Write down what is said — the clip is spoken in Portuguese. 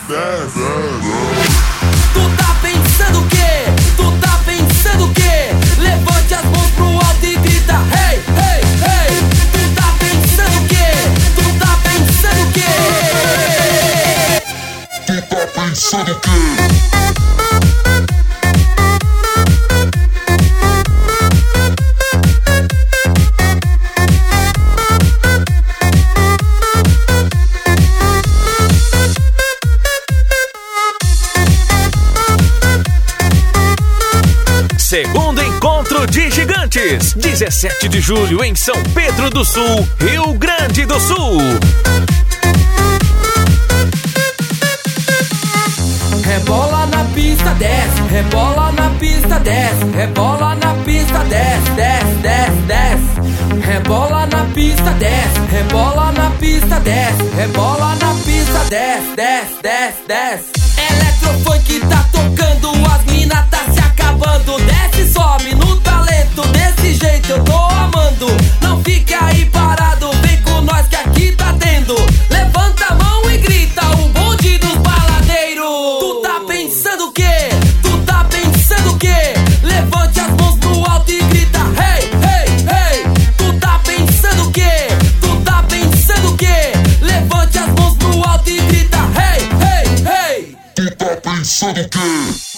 Tu tá pensando o quê? Tu tá pensando o quê? Levante as mãos pro alto e grita hey, hey, hey. Tu tá pensando o quê? Tu tá pensando o quê? Tu tá pensando o quê? Segundo Encontro de Gigantes, 17 de julho em São Pedro do Sul, Rio Grande do Sul. Rebola na pista, desce, rebola na pista, desce, rebola na pista, desce, desce, desce, desce. Rebola na pista, desce, rebola na pista, desce, rebola na pista, desce, desce, desce, desce. Eletrofunk tá tocando, as mina tá se acabando. Desce, sobe no talento, desse jeito eu tô amando. Não fique aí parado, vem com nós que aqui tá tendo. Levanta a mão e grita, o bonde dos baladeiros. Tu tá pensando o quê? Tu tá pensando o quê? Levante as mãos pro alto e grita hey, hey, hey. Tu tá pensando o quê? Tu tá pensando o quê? Levante as mãos pro alto e grita hey, hey, hey. Tu tá pensando o quê?